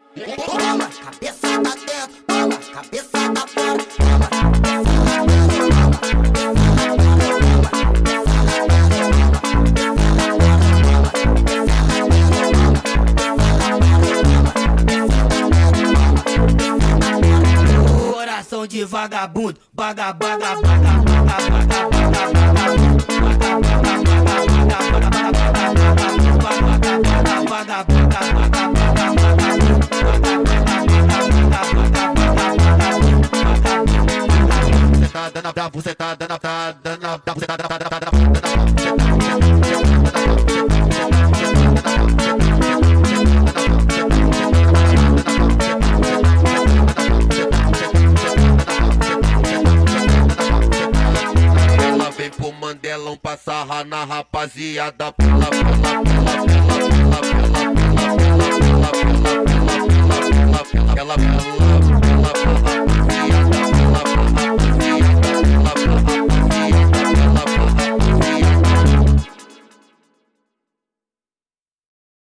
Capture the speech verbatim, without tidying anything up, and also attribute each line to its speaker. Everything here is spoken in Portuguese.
Speaker 1: Toma, cabeçada dentro, toma, cabeçada fora, toma, cabeçada dentro, toma. Coração de vagabundo, baga, baga, baga, baga, baga, baga, você tá dando a tá dando a você tá dando a ela vem pro Mandelão pra sarrar na rapaziada, pela, pela, pela, pela, pela, pela.